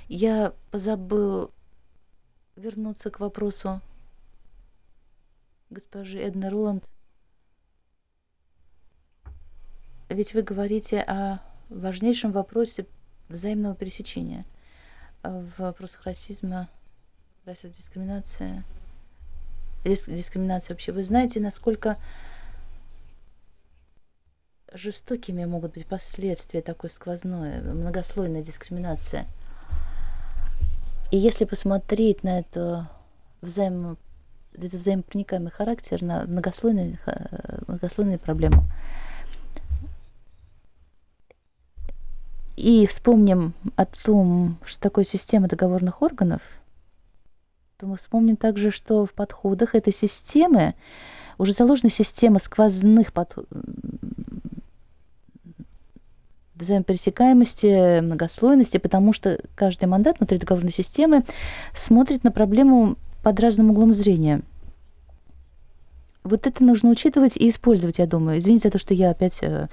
Я позабыл вернуться к вопросу госпожи Эдны Роланд. Ведь вы говорите о важнейшем вопросе взаимного пересечения в вопросах расизма, расовой дискриминации, дискриминации вообще. Вы знаете, насколько жестокими могут быть последствия такой сквозной, многослойной дискриминации. И если посмотреть на этот взаимопроникаемый характер, на многослойные проблемы, и вспомним о том, что такое система договорных органов, то мы вспомним также, что в подходах этой системы уже заложена система сквозных взаимопересекаемости, многослойности, потому что каждый мандат внутри договорной системы смотрит на проблему под разным углом зрения. Вот это нужно учитывать и использовать, я думаю. Извините за то, что я опять